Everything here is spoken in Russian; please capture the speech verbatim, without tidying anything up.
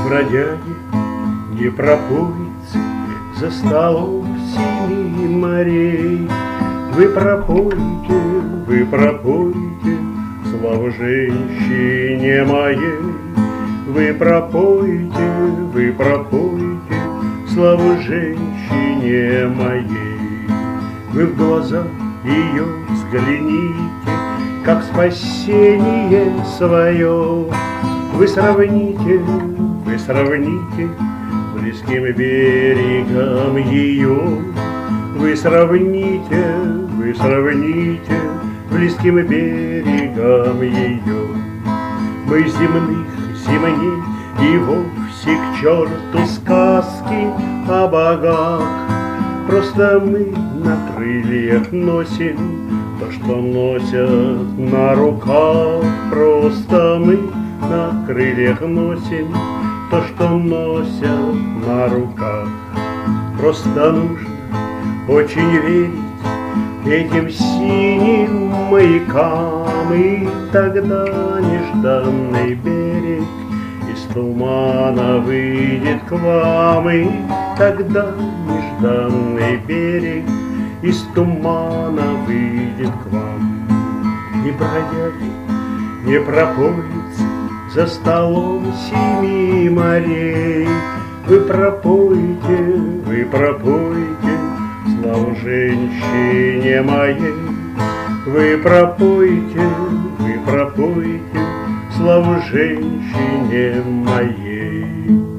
бродяги, не пропойте за столом семи морей. Вы пропойте, вы пропойте славу женщине моей. Вы пропойте, вы пропойте славу женщине моей. Вы в глаза ее взгляните, как спасение свое. Вы сравните, вы сравните близким берегом ее. Вы сравните, вы сравните близким берегом ее. Мы земных земней и вовсе к черту сказки о богах. Просто мы на крыльях носим то, что носят на руках. Просто мы на крыльях носим то, что носят на руках. Просто нужно очень верить этим синим маякам, и тогда нежданный берег из тумана выйдет к вам, и тогда нежданный берег из тумана выйдет к вам. Не бродяги, не пропойцы за столом семи морей. Вы пропойте, вы пропойте славу женщине моей. Вы пропойте, вы пропойте славу женщине моей.